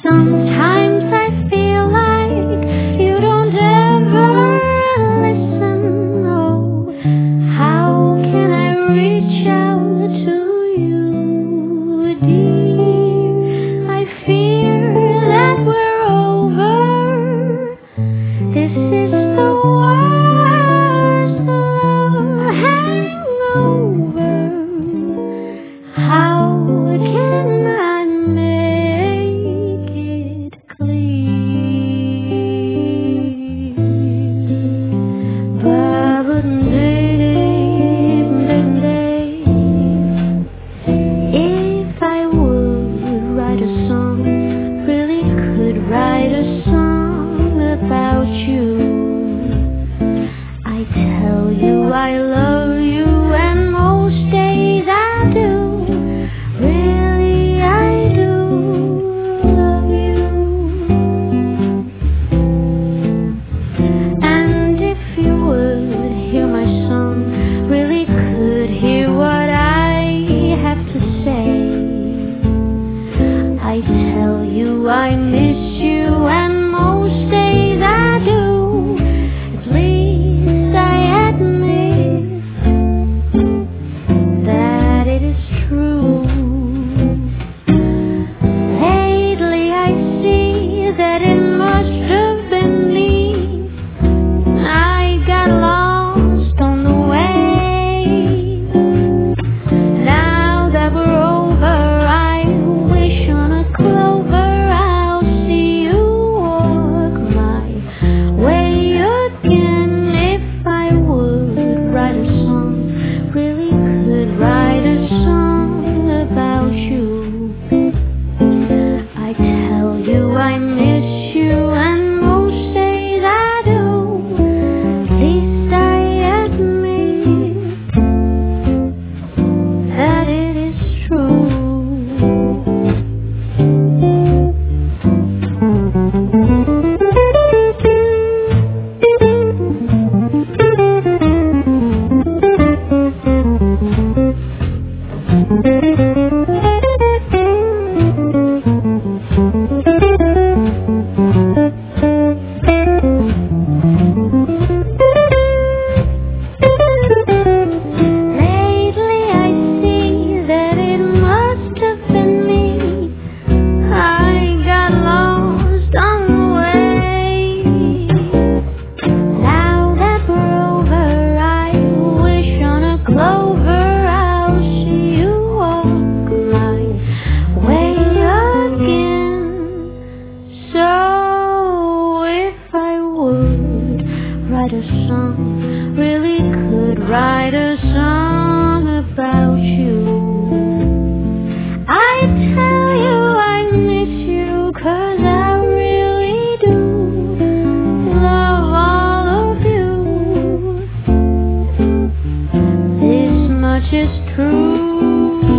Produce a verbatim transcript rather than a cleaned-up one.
Sometimes I feel like you don't ever listen. Oh, how can I reach out to you, dear? I fear that we're over. This is the worst love hangover. How can I make it clear? If I would write a song, really could write a song about you. I tell you I love you, and most days I do. Really, I do love you. And if you would hear my song, really could hear what I have to say. I tell you I miss you, and most days I do. At least I admit that it is true. Lately I see that it must have been me. I got lost on the way. Now that we're over, I wish on a clover I'll see you walk my way again. If I would write a song, really could write a song about you. I tell you I miss you, and most days I do. At least I admit that it is true. Lately I see that it must have been me. I got lost on the way. Now that we're over, I wish on a clover I'll see you walk my way again. So if I would write a song, really could write a song about you. I tell you I miss you, 'cause I really do love all of you. This much is true.